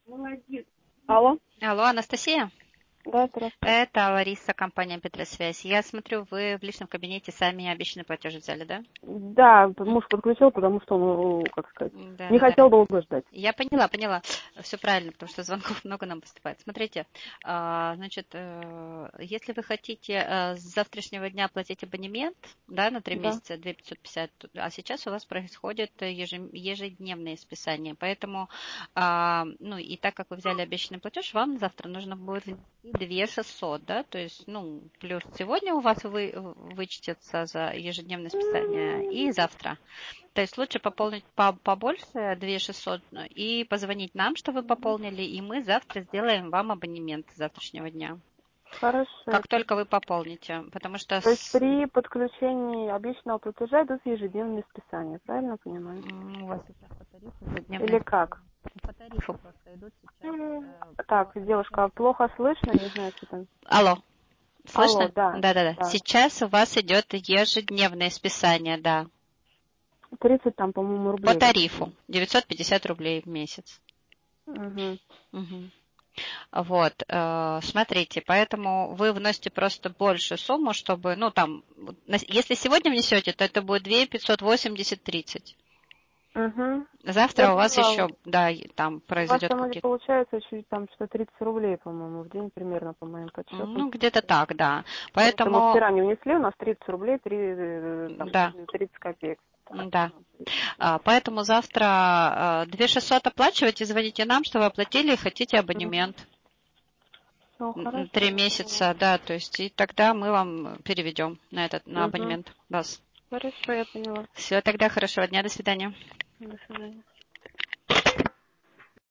Алло, Алло, Анастасия? да, здравствуйте. Это Лариса, компания Петросвязь. Я смотрю, вы в личном кабинете сами обещанный платеж взяли, да? Да, муж подключил, потому что он, как сказать, Да, не да, да. хотел долго ждать. Я поняла. Все правильно, потому что звонков много нам поступает. Смотрите, значит, если вы хотите с завтрашнего дня платить абонемент, да, на 3 Да. месяца 2550, а сейчас у вас происходит ежедневное списание. Поэтому, ну, и так как вы взяли обещанный платеж, вам завтра нужно будет внести 2600, да, то есть, ну, плюс сегодня у вас вычтется за ежедневное списание и завтра. То есть лучше пополнить побольше, 2600, и позвонить нам, что вы пополнили, и мы завтра сделаем вам абонемент с завтрашнего дня. Как Хорошо. только вы пополните, потому что То есть при подключении обещанного платежа идут ежедневные списания, правильно понимаю? у вас сейчас по тарифу ежедневные Или как? списания. По тарифу просто идут сейчас Так, по девушка, плохо слышно, не знаю, что там. Алло, Алло, слышно? да, Да. да. Сейчас у вас идет ежедневное списание, да. 30 там, по-моему, По рублей тарифу каких-то. 950 рублей в месяц. Угу. Мгм. Вот, смотрите, поэтому вы вносите просто больше сумму, чтобы, ну, там, если сегодня внесете, то это будет 2 580 30. Угу. Я Завтра у вас поняла. еще, да, там У вас произойдет там какие-то, получается чуть там что 30 рублей, по-моему, в день примерно, по моим подсчетам. ну, где-то так, да. Просто мы Поэтому, вчера не внесли, у нас 30 рублей, там, да, 30 копеек. да. Поэтому завтра 2 600 оплачивайте, звоните нам, что вы оплатили и хотите абонемент. Все, хорошо, 3 я поняла. месяца, да, то есть, и тогда мы вам переведем на Угу. абонемент вас. Хорошо, я поняла. Все, тогда хорошего дня, до свидания. До свидания.